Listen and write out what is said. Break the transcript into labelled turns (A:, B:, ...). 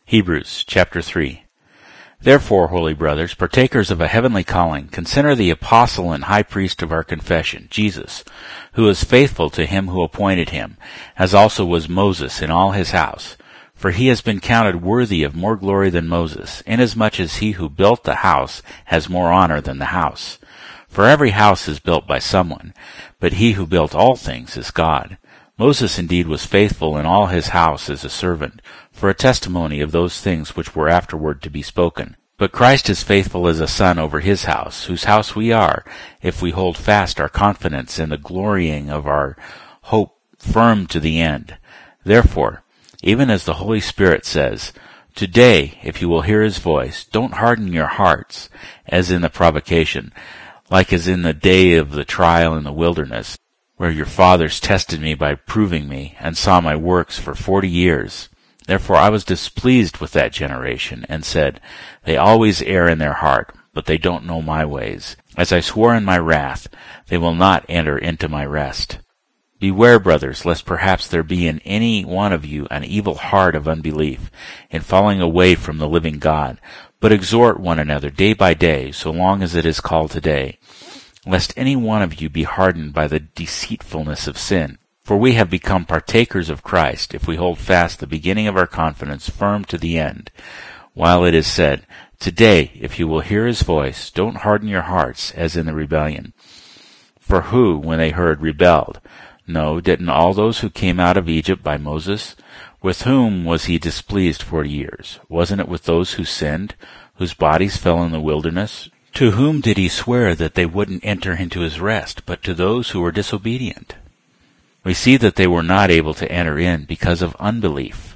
A: Hebrews chapter 3. Therefore, holy brothers, partakers of a heavenly calling, consider the apostle and high priest of our confession, Jesus, who is faithful to him who appointed him, as also was Moses in all his house. For he has been counted worthy of more glory than Moses, inasmuch as he who built the house has more honor than the house. For every house is built by someone, but he who built all things is God. Moses indeed was faithful in all his house as a servant, for a testimony of those things which were afterward to be spoken. But Christ is faithful as a son over his house, whose house we are, if we hold fast our confidence in the glorying of our hope firm to the end. Therefore, even as the Holy Spirit says, Today, if you will hear his voice, don't harden your hearts, as in the provocation, like as in the day of the trial in the wilderness, where your fathers tested me by proving me, and saw my works for 40 years. Therefore I was displeased with that generation, and said, They always err in their heart, but they don't know my ways. As I swore in my wrath, they will not enter into my rest. Beware, brothers, lest perhaps there be in any one of you an evil heart of unbelief, in falling away from the living God. But exhort one another day by day, so long as it is called today, lest any one of you be hardened by the deceitfulness of sin. For we have become partakers of Christ, if we hold fast the beginning of our confidence firm to the end. While it is said, Today, if you will hear his voice, don't harden your hearts, as in the rebellion. For who, when they heard, rebelled? No, didn't all those who came out of Egypt by Moses? With whom was he displeased 40 years? Wasn't it with those who sinned, whose bodies fell in the wilderness? To whom did he swear that they wouldn't enter into his rest, but to those who were disobedient? We see that they were not able to enter in because of unbelief.